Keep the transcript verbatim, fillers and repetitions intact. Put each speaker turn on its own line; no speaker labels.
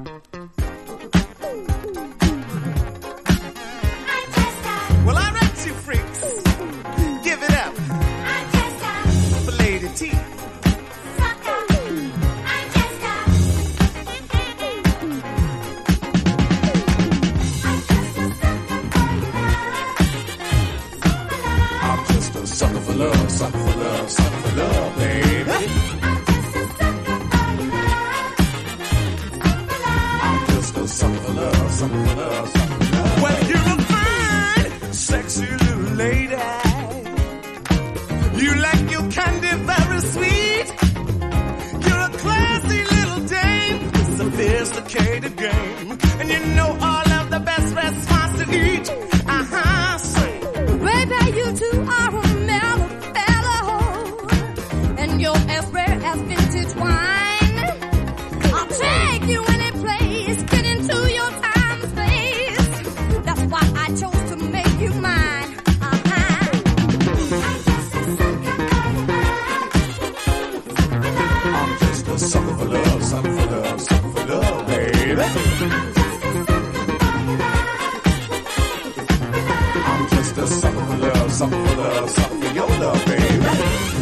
Well, I read you freaks. Give it up for Lady T. I'm just a sucker for love, sucker for love, sucker for love, baby. I'm just a sucker for love, sucker for love, sucker for love. Well, you're a fine, sexy little lady. You like your candy very sweet. You're a classy little dame, sophisticated game, and you know all of the best restaurants to eat. Uh-huh, say.
Baby, you two are a mellow fellow, and you're as rare as vintage wine. I'll take you any place, get into your time and space. That's why I chose to make you mine. Uh-huh.
I'm just a sucker for love, sucker for love, sucker for love, baby. I'm just a sucker for love, sucker for love, sucker for your love, baby.